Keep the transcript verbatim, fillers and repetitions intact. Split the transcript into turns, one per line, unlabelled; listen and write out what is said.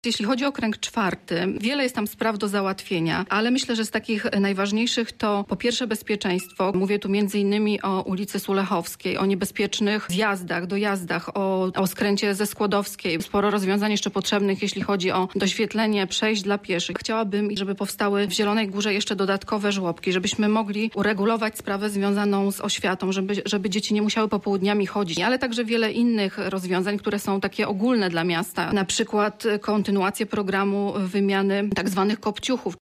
Jeśli chodzi o kręg czwarty, wiele jest tam spraw do załatwienia, ale myślę, że z takich najważniejszych to po pierwsze bezpieczeństwo. Mówię tu między innymi o ulicy Sulechowskiej, o niebezpiecznych zjazdach, dojazdach, o, o skręcie ze Skłodowskiej. Sporo rozwiązań jeszcze potrzebnych, jeśli chodzi o doświetlenie przejść dla pieszych. Chciałabym, żeby powstały w Zielonej Górze jeszcze dodatkowe żłobki, żebyśmy mogli uregulować sprawę związaną z oświatą, żeby, żeby dzieci nie musiały popołudniami chodzić, ale także wiele innych rozwiązań, które są takie ogólne dla miasta. Na przykład kontynuację programu wymiany tak zwanych kopciuchów.